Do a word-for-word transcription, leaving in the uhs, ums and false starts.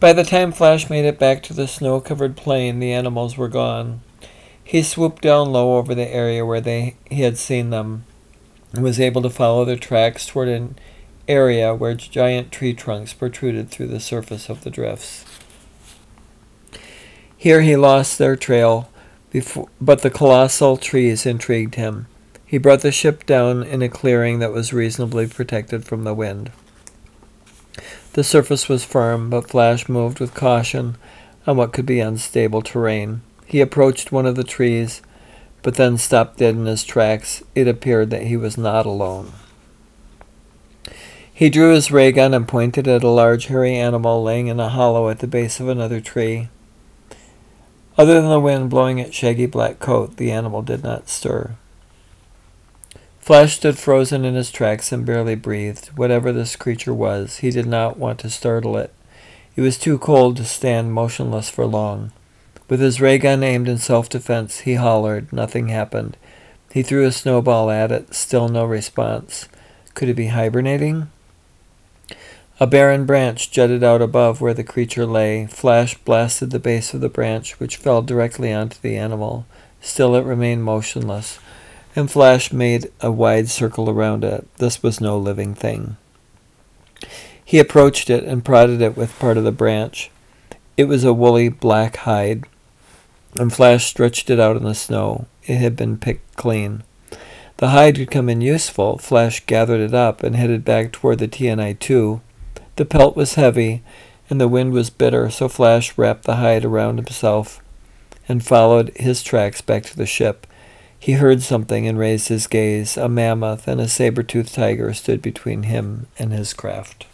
By the time Flash made it back to the snow-covered plain, the animals were gone. He swooped down low over the area where they he had seen them and was able to follow their tracks toward an area where giant tree trunks protruded through the surface of the drifts. Here he lost their trail, before, but the colossal trees intrigued him. He brought the ship down in a clearing that was reasonably protected from the wind. The surface was firm, but Flash moved with caution on what could be unstable terrain. He approached one of the trees, but then stopped dead in his tracks. It appeared that he was not alone. He drew his ray gun and pointed at a large hairy animal laying in a hollow at the base of another tree. Other than the wind blowing its shaggy black coat, the animal did not stir. Flash stood frozen in his tracks and barely breathed. Whatever this creature was, he did not want to startle it. It was too cold to stand motionless for long. With his ray gun aimed in self-defense, he hollered. Nothing happened. He threw a snowball at it. Still no response. Could it be hibernating? A barren branch jutted out above where the creature lay. Flash blasted the base of the branch, which fell directly onto the animal. Still it remained motionless, and Flash made a wide circle around it. This was no living thing. He approached it and prodded it with part of the branch. It was a woolly black hide, and Flash stretched it out in the snow. It had been picked clean. The hide could come in useful. Flash gathered it up and headed back toward the T N I two. The pelt was heavy, and the wind was bitter, so Flash wrapped the hide around himself and followed his tracks back to the ship. He heard something and raised his gaze. A mammoth and a saber-toothed tiger stood between him and his craft.